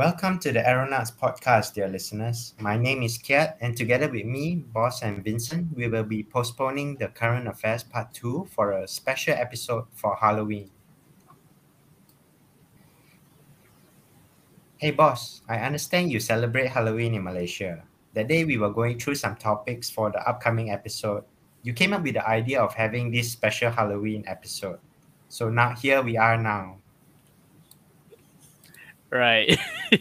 Welcome to the Aeronauts podcast, dear listeners. My name is Kiat, and together with me, Boss and Vincent, we will be postponing the current affairs part 2 for a special episode for Halloween. Hey, boss, I understand you celebrate Halloween in Malaysia. That day we were going through some topics for the upcoming episode. You came up with the idea of having this special Halloween episode. So now here we are now. Right.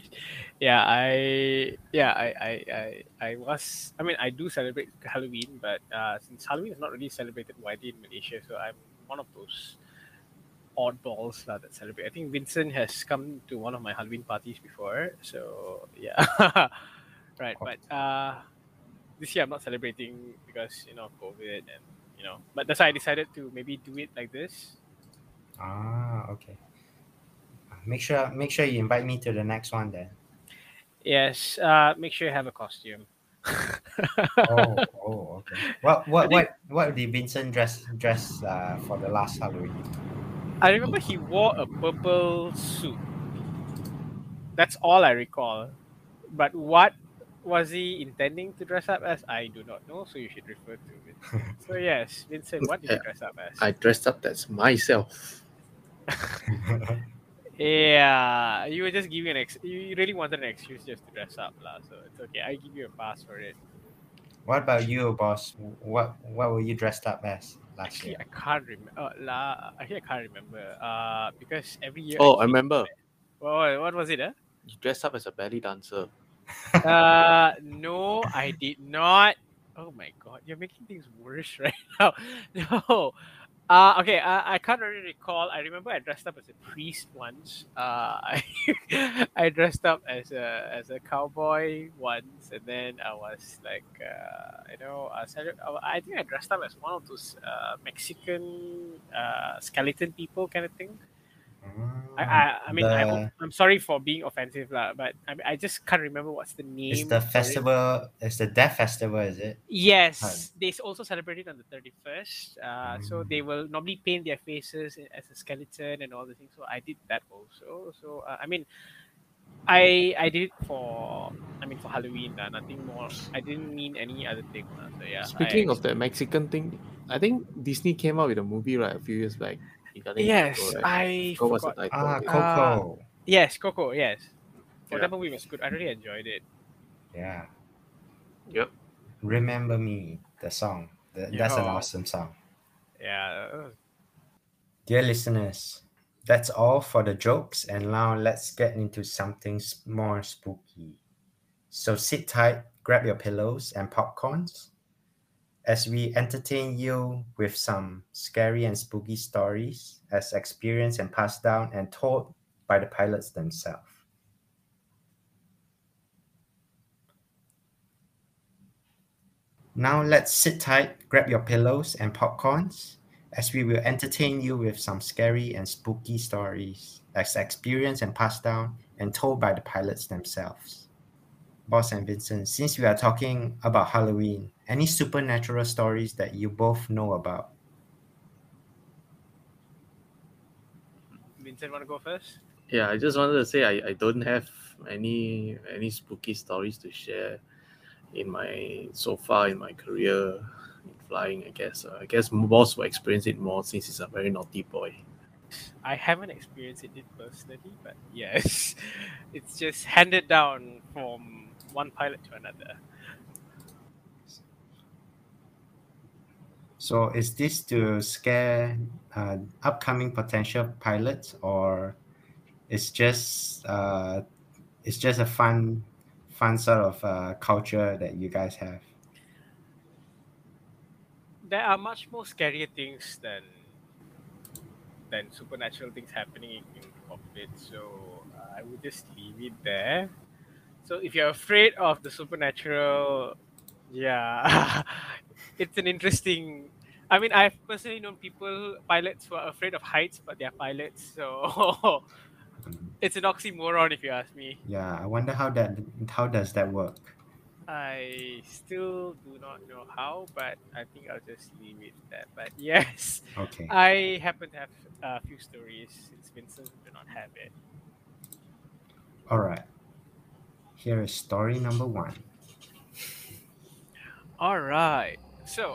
I was. I mean, I do celebrate Halloween, but since Halloween is not really celebrated widely in Malaysia, so I'm one of those oddballs that celebrate. I think Vincent has come to one of my Halloween parties before, so yeah. Right, but this year I'm not celebrating because COVID and But that's why I decided to maybe do it like this. Okay. Make sure you invite me to the next one then. Yes. Make sure you have a costume. Okay. What I what think what what did Vincent dress for the last Halloween? I remember he wore a purple suit. That's all I recall. But what was he intending to dress up as? I do not know, so you should refer to Vincent. So yes, Vincent, what did Yeah, you dress up as? I dressed up as myself. Yeah, you were just giving you really wanted an excuse just to dress up, lah. So it's okay. I give you a pass for it. What about you, boss? What were you dressed up as last Actually, year? I can't remember. Actually, I can't remember. Because every year I Oh, I change. remember. What was it? You dressed up as a belly dancer. No, I did not. Oh my god, you're making things worse right now. No. Okay, I can't really recall. I remember I dressed up as a priest once. I dressed up as a cowboy once, and then I was like, I think I dressed up as one of those Mexican skeleton people kind of thing. I mean, I hope The I'm sorry for being offensive, lah, but I just can't remember what's the It's name the for it. festival. It's the death festival, is it? Yes, they also celebrate it on the 31st. So Mm. they will normally paint their faces as a skeleton and all the things. So I did that also. So I mean, I did it for Halloween. Nothing more. I didn't mean any other thing. So yeah, Speaking of the Mexican thing, I think Disney came out with a movie a few years back regarding Mexico, yes, right? I I forgot what's the forgot. title of it. Coco. Yes, Coco. Yes, Yeah. that movie was good. I really enjoyed it. Yeah. Yep. Remember Me, the song. That's an Yeah, awesome song. yeah. Dear listeners, that's all for the jokes, and now let's get into something more spooky. So sit tight, grab your pillows and popcorns as we entertain you with some scary and spooky stories as experienced and passed down and told by the pilots themselves. Now let's sit tight, grab your pillows and popcorns as we will entertain you with some scary and spooky stories as experienced and passed down and told by the pilots themselves. Boss and Vincent, since we are talking about Halloween, any supernatural stories that you both know about? Vincent, want to go first? Yeah, I just wanted to say I don't have any spooky stories to share in my so far in my career in flying. I guess boss will experience it more since he's a very naughty boy. I haven't experienced it personally, but yes, it's just handed down from one pilot to another. So is this to scare upcoming potential pilots, or it's just uh, it's just a fun sort of culture that you guys have? There are much more scarier things than supernatural things happening in the cockpit, so I would just leave it there. So if you're afraid of the supernatural, yeah, it's an interesting. I mean, I've personally known pilots who are afraid of heights, but they're pilots, so it's an oxymoron if you ask me. Yeah, I wonder how does that work? I still do not know how, but I think I'll just leave it there. But yes, Okay. I happen to have a few stories since Vincent do not have it. All right. Here is story number 1. All right. So,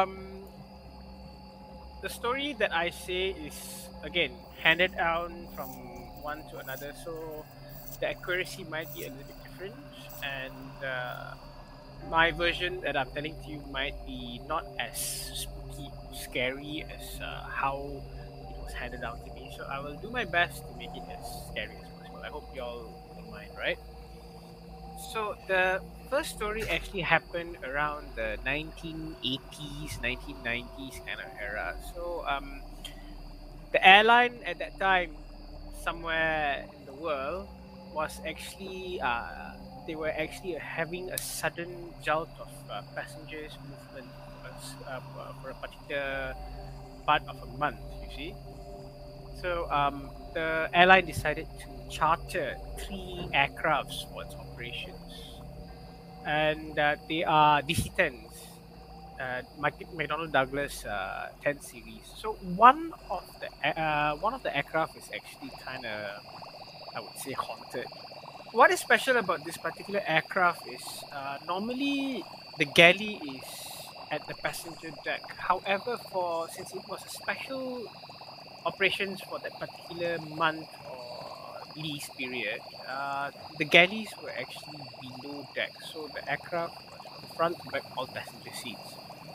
the story that I say is again handed down from one to another, so the accuracy might be a little bit different, and my version that I'm telling to you might be not as spooky, scary as how it was handed down to me. So I will do my best to make it as scary as possible. I hope y'all don't mind, right? So the first story actually happened around the 1980s, 1990s kind of era. So the airline at that time, somewhere in the world, was actually they were actually having a sudden jolt of passengers movement for a particular part of a month. You see, so the airline decided to charter 3 aircrafts for its operations, and they are DC-10s, McDonnell Douglas 10 series. So one of the aircraft is actually kind of, I would say, haunted. What is special about this particular aircraft is normally the galley is at the passenger deck. However, since it was a special operations for that particular month or lease period, the galleys were actually below deck. So the aircraft was from front to back, all passenger seats.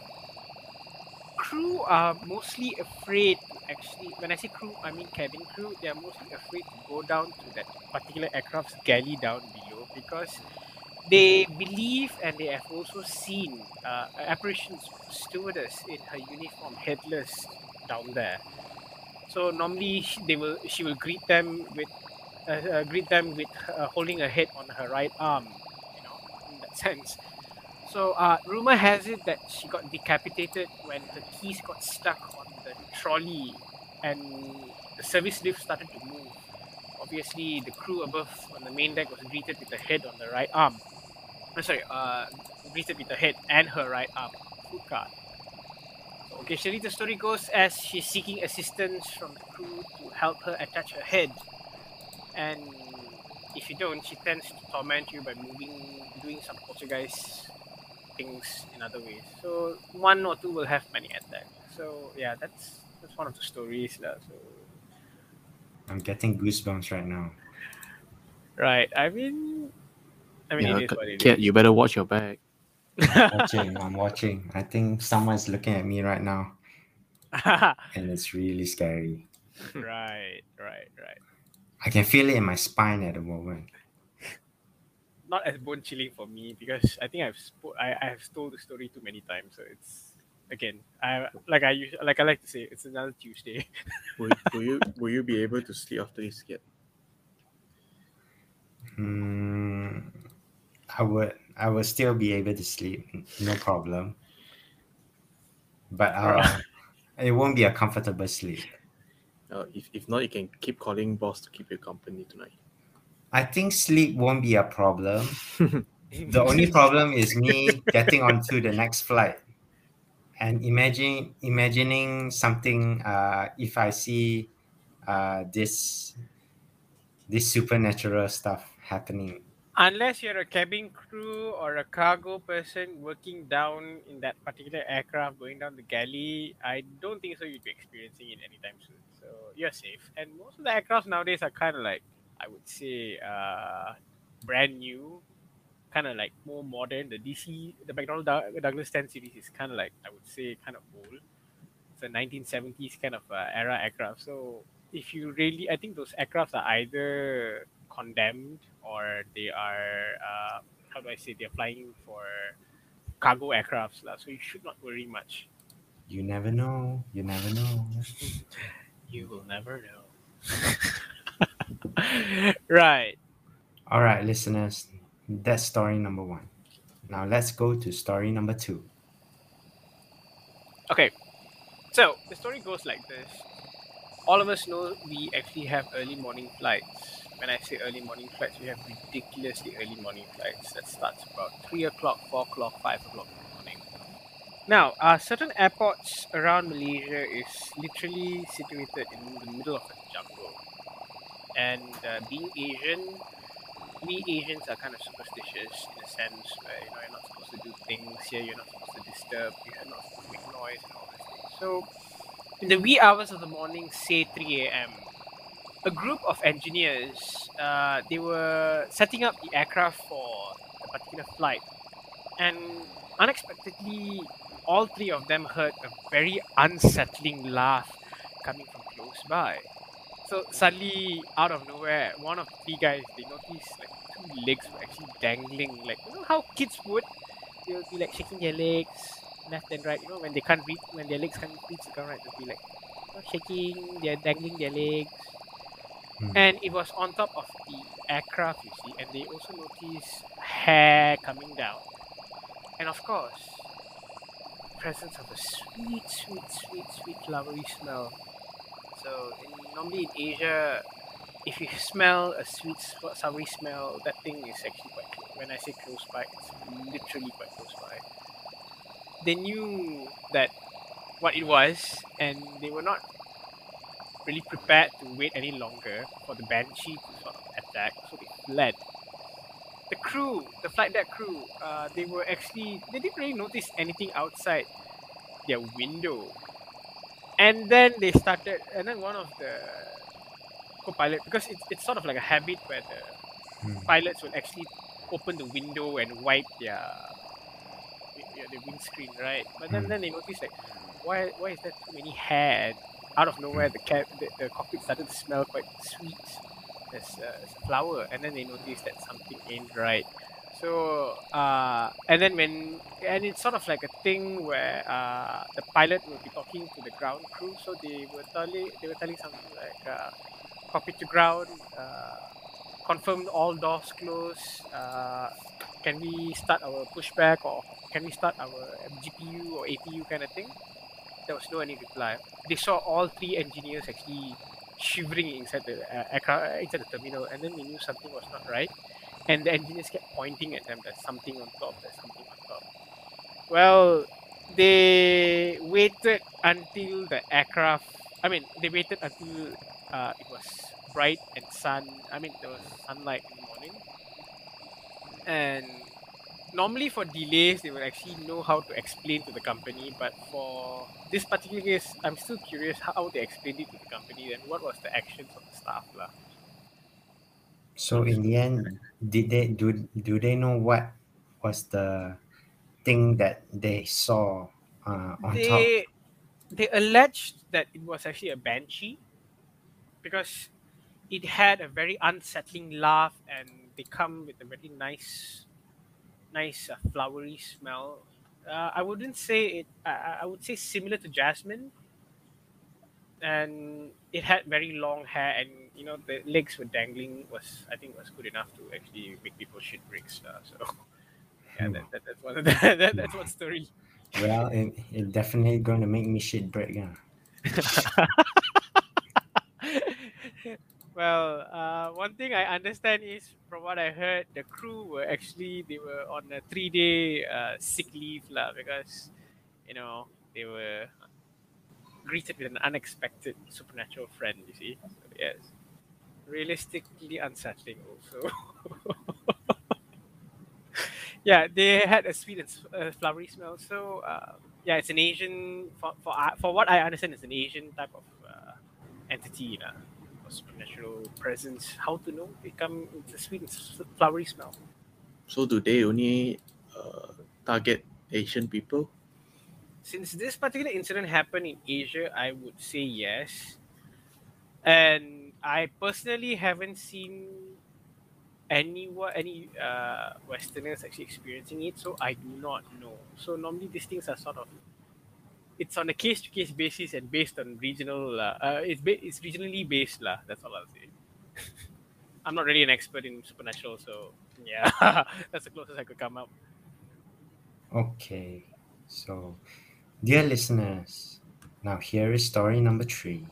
Crew are mostly afraid to actually, when I say crew, I mean cabin crew, they are mostly afraid to go down to that particular aircraft's galley down below because they believe and they have also seen apparitions of a stewardess in her uniform, headless, down there. So normally she will greet them with holding her head on her right arm, in that sense. So rumor has it that she got decapitated when her keys got stuck on the trolley and the service lift started to move. Obviously, the crew above on the main deck was greeted with the head on the right arm. Greeted with the head and her right arm. Food card. So occasionally, the story goes as she's seeking assistance from the crew to help her attach her head, and if you don't, she tends to torment you by doing some poltergeist things in other ways. So one or two will have many attacks. So yeah, that's one of the stories lah. So I'm getting goosebumps right now. right, I mean, Yeah, it is what it Kat, is. you better watch your back. I'm watching. I think someone's looking at me right now, and it's really scary. right. I can feel it in my spine at the moment. Not as bone chilling for me because I think I have told the story too many times. So it's again, I like to say, it's another Tuesday. Will you be able to sleep after this, Kat? I would still be able to sleep, no problem. But it won't be a comfortable sleep. If not, you can keep calling boss to keep you company tonight. I think sleep won't be a problem. The only problem is me getting onto the next flight and imagining something. If I see this supernatural stuff happening. Unless you're a cabin crew or a cargo person working down in that particular aircraft going down the galley, I don't think so you'd be experiencing it anytime soon. So you're safe. And most of the aircrafts nowadays are kind of like, I would say, brand new, kind of like more modern. The McDonnell Douglas 10 series is kind of like, I would say, kind of old. It's a 1970s kind of era aircraft. So if you really, I think those aircrafts are either condemned or they are, how do I say, they're flying for cargo aircrafts. So you should not worry much. You never know. You never know. You will never know. Right. All right, listeners. That's story number 1. Now let's go to story number 2. Okay. So the story goes like this. All of us know we actually have early morning flights. When I say early morning flights, we have ridiculously early morning flights that starts about 3 o'clock, 4 o'clock, 5 o'clock in the morning. Now, certain airports around Malaysia is literally situated in the middle of a jungle. And being Asian, we Asians are kind of superstitious in a sense where you're not supposed to do things here, you're not supposed to disturb, you're not supposed to make noise and all these things. So in the wee hours of the morning, say 3 a.m., a group of engineers they were setting up the aircraft for a particular flight, and unexpectedly, all three of them heard a very unsettling laugh coming from close by. So suddenly, out of nowhere, one of the three guys, they noticed like two legs were actually dangling. Like, how kids would? They'll be like shaking their legs left and right. When they can't reach, when their legs can't reach the ground, right? They'll be like shaking, they're dangling their legs. And it was on top of the aircraft, you see, and they also noticed hair coming down. And of course, presence of a sweet, flowery smell. So normally in Asia, if you smell a sweet, savory smell, that thing is actually quite close. When I say close by, it's literally quite close by. They knew that what it was, and they were not really prepared to wait any longer for the Banshee to sort of attack, so they fled. The crew, the flight deck crew, they didn't really notice anything outside their window. And then one of the co-pilot, because it's sort of like a habit where the pilots will actually open the window and wipe the windscreen, right? But then they noticed like, why is there too many hair? And out of nowhere, the cockpit started to smell quite sweet as a flower, and then they noticed that something ain't right. So and it's sort of like a thing where the pilot will be talking to the ground crew. So they were telling something like cockpit to ground, confirm all doors closed. Can we start our pushback, or can we start our GPU or APU kind of thing? There was no any reply. They saw all three engineers actually shivering inside the aircraft, inside the terminal, and then they knew something was not right. And the engineers kept pointing at them. There's something on top. There's something on top. Well, they waited until the aircraft. They waited until it was bright and there was sunlight in the morning. And normally for delays, they would actually know how to explain to the company. But for this particular case, I'm still curious how they explained it to the company and what was the actions of the staff, lah. So in the end, do they know what was the thing that they saw on top? They alleged that it was actually a banshee because it had a very unsettling laugh, and they come with a very nice flowery smell. I wouldn't say it. I would say similar to jasmine, and it had very long hair, and the legs were dangling. I think was good enough to actually make people shit bricks. So yeah, that's one of that's one story. Well, it definitely going to make me shit break. Yeah. Well, one thing I understand is, from what I heard, the crew were on a 3-day sick leave because they were greeted with an unexpected supernatural friend. You see, so, yes, realistically unsettling also. Yeah, they had a sweet and flowery smell. So yeah, it's an Asian for what I understand, it's an Asian type of entity, supernatural presence. How to know? They come with a sweet and flowery smell. So do they only target Asian people? Since this particular incident happened in Asia, I would say yes. And I personally haven't seen any Westerners actually experiencing it, so I do not know. So normally these things are sort of, it's on a case-to-case basis and based on regional. It's regionally based, lah. That's all I'll say. I'm not really an expert in supernatural, so yeah, that's the closest I could come up. Okay, so dear listeners, now here is story number 3.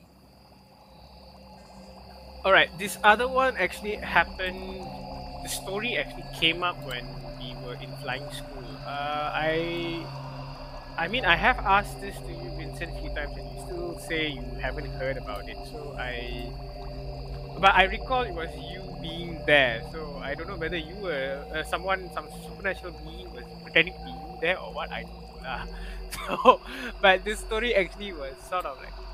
All right, this other one actually happened. The story actually came up when we were in flying school. I have asked this to you, Vincent, a few times, and you still say you haven't heard about it. But I recall it was you being there. So I don't know whether you were some supernatural being was pretending to be you there or what. I don't know lah. So, but this story actually was sort of like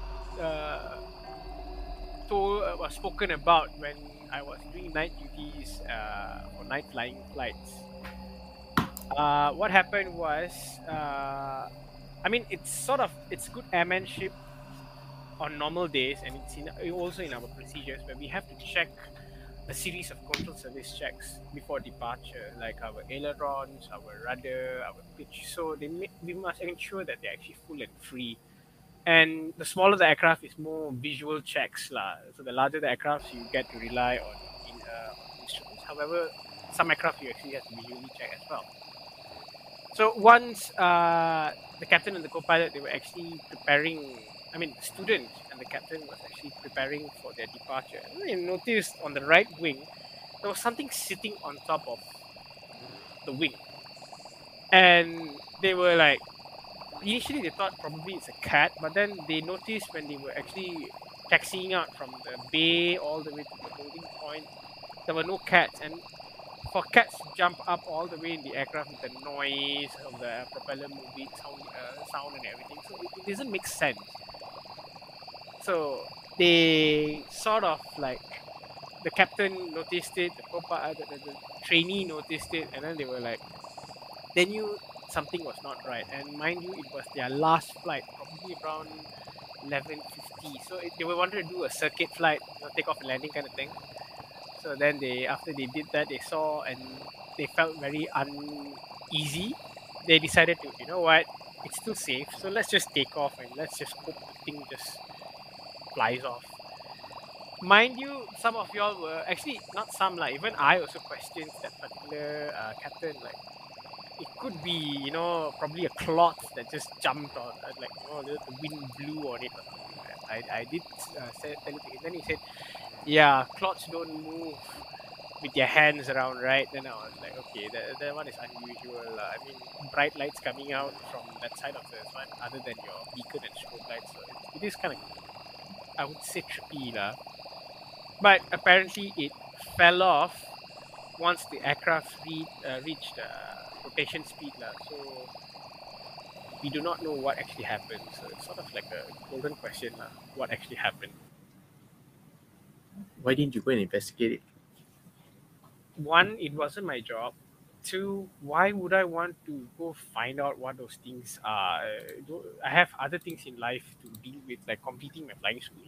was spoken about when I was doing night duties for night flying flights. What happened was, I mean, it's good airmanship on normal days, and also in our procedures where we have to check a series of control service checks before departure, like our ailerons, our rudder, our pitch. So we must ensure that they're actually full and free. And the smaller the aircraft is more visual checks lah. So the larger the aircraft, you get to rely on instruments. However, some aircraft you actually have to visually check as well. So once the captain and the co-pilot, they were actually preparing. I mean, the student and the captain was actually preparing for their departure. And they noticed on the right wing there was something sitting on top of the wing, and they were like, initially they thought probably it's a cat, but then they noticed when they were actually taxiing out from the bay all the way to the holding point, there were no cats. And for cats to jump up all the way in the aircraft with the noise of the propeller moving, sound and everything, so it doesn't make sense. So they sort of like, the captain noticed it, the trainee noticed it, and then they were like, they knew something was not right. And mind you, it was their last flight, probably around 11:50. So they were wanting to do a circuit flight, take off and landing kind of thing. So then after they did that, they saw and they felt very uneasy. They decided to, you know what, it's still safe, so let's just take off and let's just hope the thing just flies off. Mind you, some of y'all were actually, not some, like even I also questioned that particular captain, like it could be, probably a cloth that just jumped on, like, the wind blew on it or something. I did tell it to him. Then he said, yeah, cloths don't move with your hands around, right? Then I was like, okay, that one is unusual. I mean, bright lights coming out from that side of the sun, other than your beacon and strobe lights. So it is kind of, I would say, trippy lah. But apparently it fell off once the aircraft reached rotation speed lah. So we do not know what actually happened. So it's sort of like a golden question lah. What actually happened? Why didn't you go and investigate it? One, it wasn't my job. Two, why would I want to go find out what those things are? I have other things in life to deal with, like completing my flying school.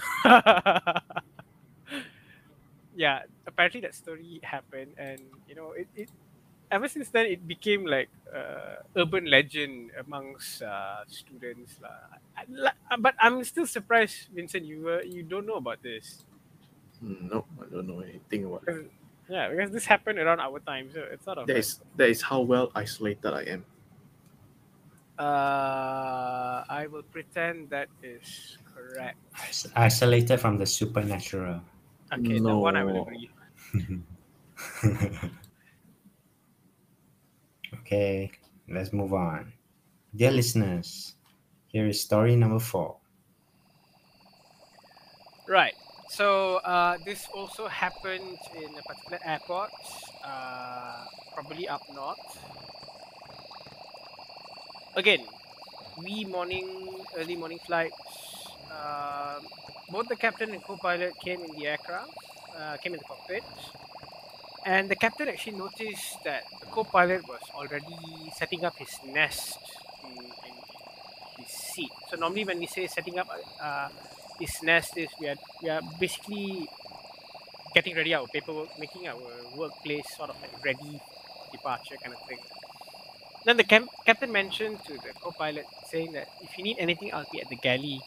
Yeah, apparently that story happened, and it ever since then it became like urban legend amongst students lah. But I'm still surprised, Vincent, you don't know about this. No, I don't know anything about it. Yeah, because this happened around our time, so it's sort of that is how well isolated I am. I will pretend that is correct. Isolated from the supernatural. Okay, No. that one I will agree. Okay, let's move on. Dear listeners, here is story number 4. Right. So this also happened in a particular airport, probably up north. Again, early morning flights. Both the captain and co-pilot came in the aircraft, came in the cockpit, and the captain actually noticed that the co-pilot was already setting up his nest in his seat. So normally when we say setting up his nest, is we are basically getting ready our paperwork, making our workplace sort of like ready for departure kind of thing. Then the captain mentioned to the co-pilot, saying that if you need anything, I'll be at the galley.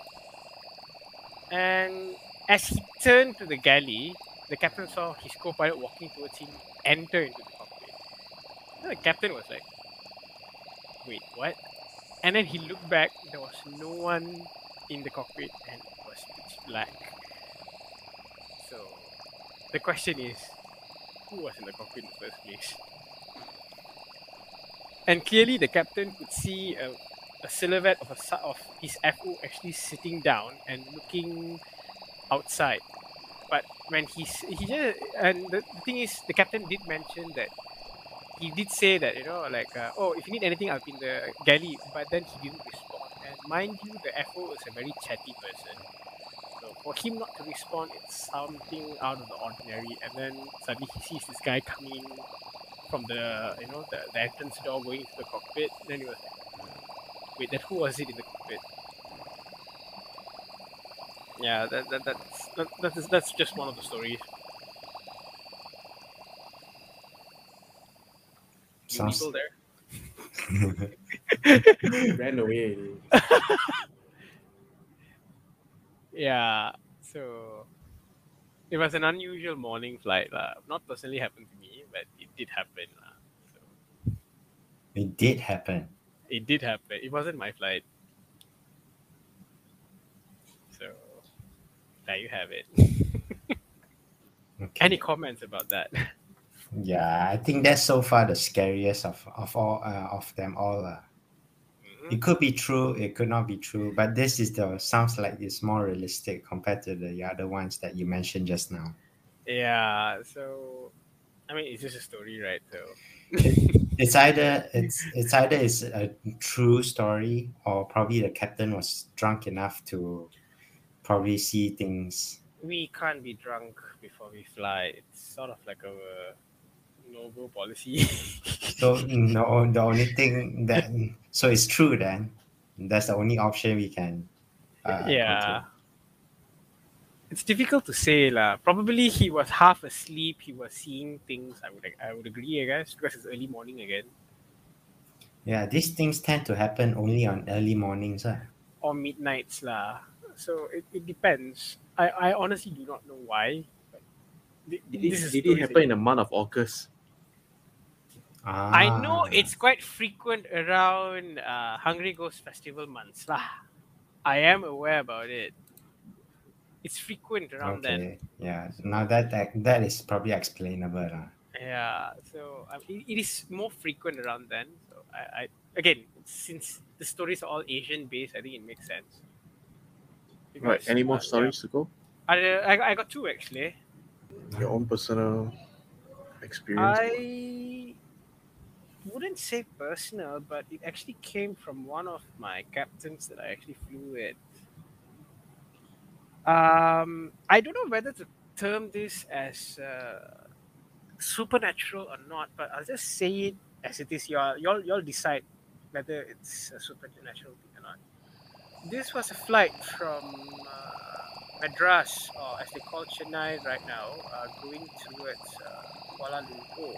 And as he turned to the galley, the captain saw his co-pilot walking towards him, enter into the cockpit. And the captain was like, wait, what? And then he looked back, there was no one in the cockpit, and it was pitch black. So the question is, who was in the cockpit in the first place? And clearly the captain could see a silhouette of his FO actually sitting down and looking outside. But when he just, and the thing is, the captain did mention that he did say that, like, oh, if you need anything, I'll be in the galley. But then he didn't respond. And mind you, the FO is a very chatty person. So for him not to respond, it's something out of the ordinary. And then suddenly he sees this guy coming from the the entrance door going into the cockpit. Then he was like, wait, then who was it in the cockpit? Yeah, that's just one of the stories. You Sounds- people there? Ran away. Yeah, so it was an unusual morning flight. Not personally happened to me, but it did happen. So It did happen. it did happen. It wasn't my flight. So there you have it. Okay. Any comments about that? Yeah, I think that's so far the scariest of all of them all. Mhm. It could be true, it could not be true, but this is sounds like it's more realistic compared to the other ones that you mentioned just now. Yeah, so I mean, it's just a story, right? So It's either it's a true story, or probably the captain was drunk enough to probably see things. we can't be drunk before we fly. It's sort of like a no-go policy. So no, the only thing that so it's true then. That's the only option we can go Yeah. to. It's difficult to say lah. Probably he was half asleep. He was seeing things. I would agree, I guess, because it's early morning again, Yeah, these things tend to happen only on early mornings. or midnights lah. So it depends. I honestly do not know why. But Did it happen in the month of August? I know Ah, it's quite frequent around Hungry Ghost Festival months lah. I am aware about it. It's frequent around then. okay. Yeah. Now that is probably explainable. Yeah, so it is more frequent around then. So I again, since the stories are all Asian based, I think it makes sense. Right. Any more yeah. stories to go? I got two actually. Your own personal experience? I wouldn't say personal, but it actually came from one of my captains that I actually flew with. I don't know whether to term this as supernatural or not, but I'll just say it as it is. Y'all decide whether it's a supernatural thing or not. This was a flight from Madras, or as they call Chennai right now, going towards Kuala Lumpur.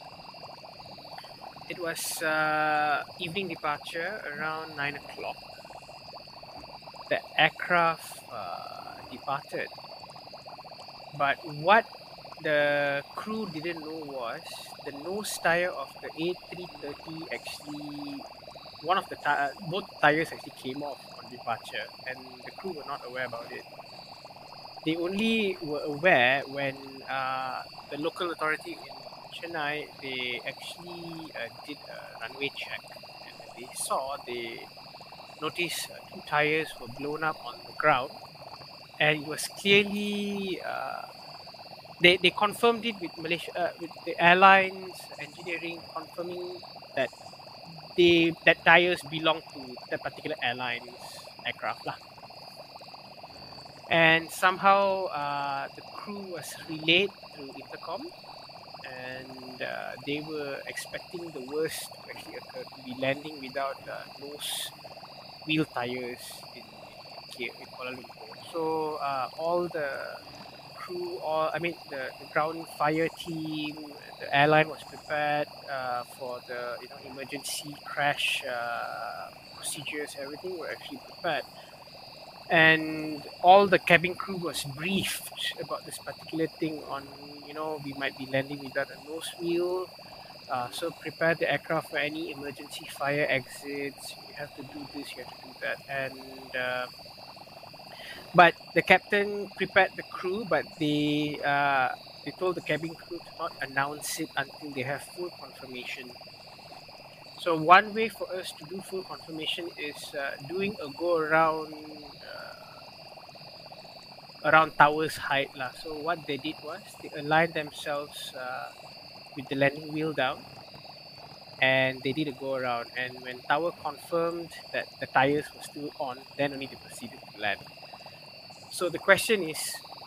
It was evening departure around 9 o'clock. The aircraft departed. But what the crew didn't know was the nose tire of the A330 actually, one of the both tires actually came off on departure, and the crew were not aware about it. They only were aware when the local authority in Chennai, they actually did a runway check, and when they noticed two tires were blown up on the ground, and it was clearly they confirmed it with Malaysia, with the airlines engineering, confirming that that tires belong to that particular airline's aircraft lah. And somehow the crew was relayed through intercom, and they were expecting the worst to actually occur, to be landing without nose wheel tires in Kuala Lumpur. So all the crew, the ground fire team, the airline was prepared for the emergency crash procedures. Everything were actually prepared, and all the cabin crew was briefed about this particular thing. On we might be landing without a nose wheel. So prepare the aircraft for any emergency fire exits. You have to do this, you have to do that. And but the captain prepared the crew, but they told the cabin crew to not announce it until they have full confirmation. So one way for us to do full confirmation is doing a go around around tower's height lah. So what they did was they aligned themselves with the landing wheel down, and they did a go around. And when tower confirmed that the tires were still on, then only they proceeded to land. So the question is,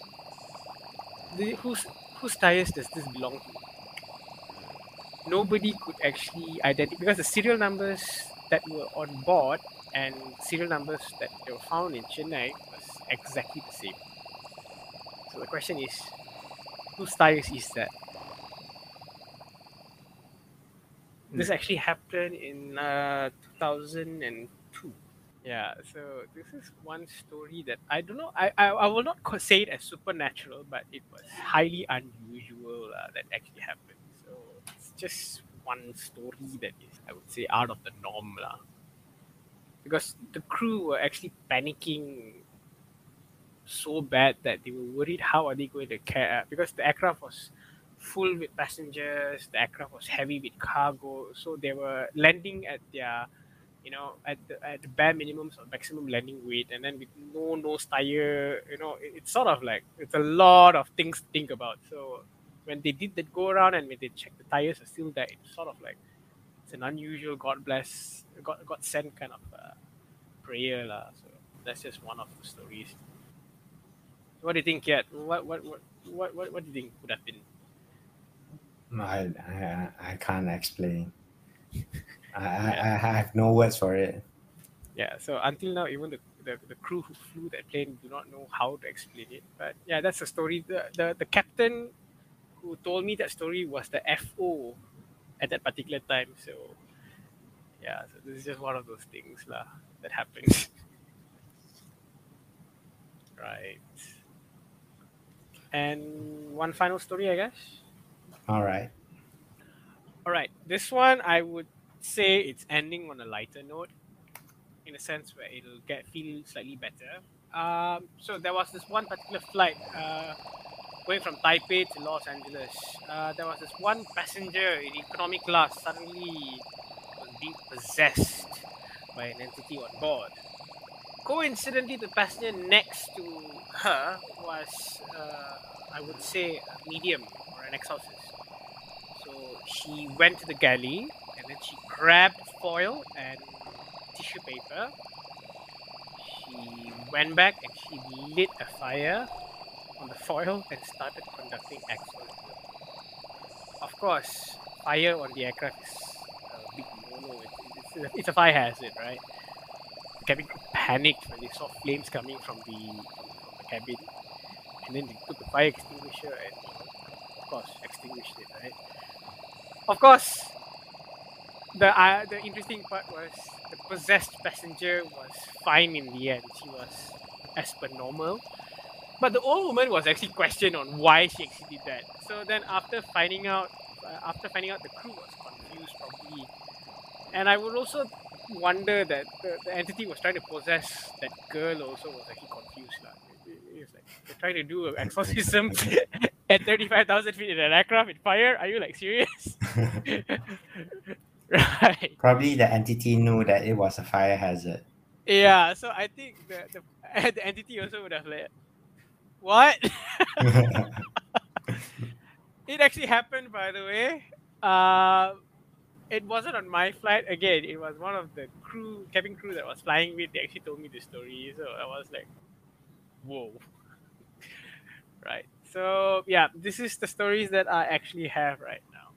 whose tires does this belong to? Nobody could actually identify, because the serial numbers that were on board and serial numbers that they were found in Chennai was exactly the same. So the question is, whose tires is that? This actually happened in 2002. Yeah, so this is one story that I don't know. I will not say it as supernatural, but it was highly unusual that actually happened. So it's just one story that is, I would say, out of the norm lah. Because the crew were actually panicking so bad that they were worried how are they going to care, because the aircraft was full with passengers, the aircraft was heavy with cargo, so they were landing at their at the bare minimums of maximum landing weight, and then with no nose tire, it's sort of like it's a lot of things to think about. So when they did that go around and when they checked the tires are still there, it's sort of like it's an unusual God sent kind of prayer lah. So that's just one of the stories. What do you think, Kiat? What do you think would have been? I can't explain. I have no words for it. Yeah, so until now, even the crew who flew that plane do not know how to explain it. But yeah, that's the story. The captain who told me that story was the FO at that particular time. So yeah, so this is just one of those things lah that happens. Right. And one final story, I guess. All right. This one I would say it's ending on a lighter note, in a sense where it'll feel slightly better. So there was this one particular flight going from Taipei to Los Angeles. There was this one passenger in economy class suddenly was being possessed by an entity on board. Coincidentally, the passenger next to her was, I would say, a medium or an exorcist. So she went to the galley and then she grabbed foil and tissue paper. She went back and she lit a fire on the foil and started conducting exorcism. Of course, fire on the aircraft is a big no-no. It's a fire hazard, right? The cabin crew panicked when they saw flames coming from the cabin, and then they took the fire extinguisher and, of course, extinguished it, right? Of course, the interesting part was the possessed passenger was fine in the end. She was as per normal. But the old woman was actually questioned on why she actually did that. So then after finding out the crew was confused probably. And I would also wonder that the entity was trying to possess that girl also was actually confused. It's like, they're trying to do an exorcism at 35,000 feet in an aircraft in fire? Are you like serious? Right. Probably the entity knew that it was a fire hazard. Yeah, so I think the entity also would have like, what? It actually happened, by the way. It wasn't on my flight. Again, it was one of the cabin crew that was flying with. They actually told me the story, so I was like, whoa. Right. So yeah, this is the stories that I actually have right now.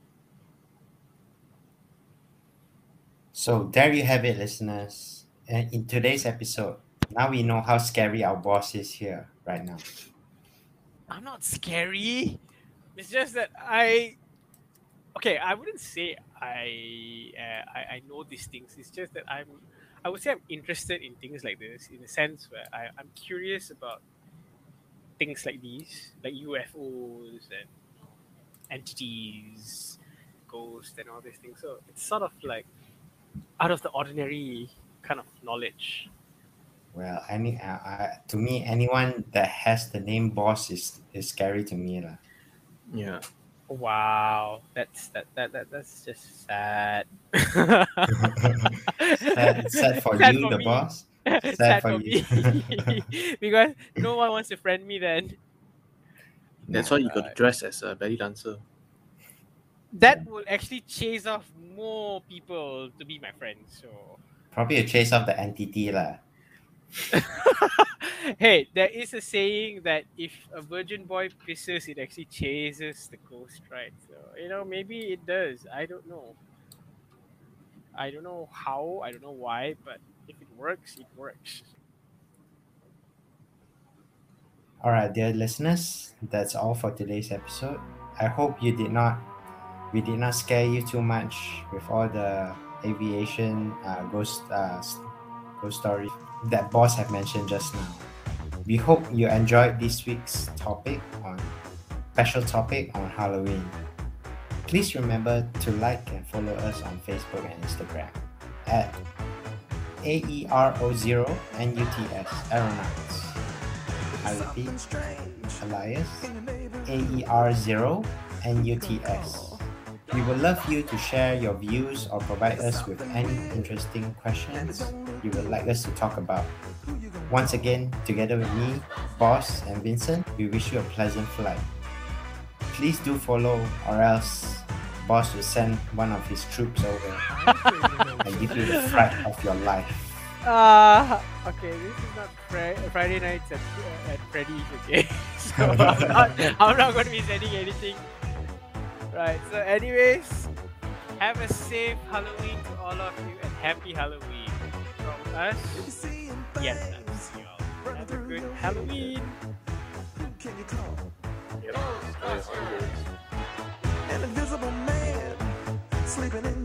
So there you have it, listeners. And in today's episode, now we know how scary our boss is here right now. I'm not scary. It's just that I wouldn't say I know these things. It's just that I would say I'm interested in things like this, in a sense where I'm curious about things like these, like UFOs and entities, ghosts, and all these things. So it's sort of like out of the ordinary kind of knowledge. Well, to me, anyone that has the name boss is scary to me lah. Yeah. Wow, that's just sad. Sad for Sad you, for the me. boss. Sad for you. Because no one wants to friend me then. That's why you got to dress as a belly dancer. That will actually chase off more people to be my friends. So Probably a chase of the entity lah. hey, there is a saying that if a virgin boy pisses, it actually chases the ghost, right? So maybe it does. I don't know. I don't know how. I don't know why, but if it works, it works. All right, dear listeners, that's all for today's episode. I hope we did not scare you too much with all the aviation ghost story that boss have mentioned just now. We hope you enjoyed this week's special topic on Halloween. Please remember to like and follow us on Facebook and Instagram at AERO0NUTS Aeronauts. I repeat, alias AER0NUTS. We would love you to share your views or provide us with any interesting questions you would like us to talk about. Once again, together with me, Boss, and Vincent, we wish you a pleasant flight. Please do follow, or else Boss will send one of his troops over and give you the fright of your life. Okay, this is not Friday nights at Freddy's, okay? So I'm not going to be sending anything. Right, so anyways, have a safe Halloween to all of you and happy Halloween from us. Yes, that's y'all. Have a good Halloween. Yep. An invisible man sleeping in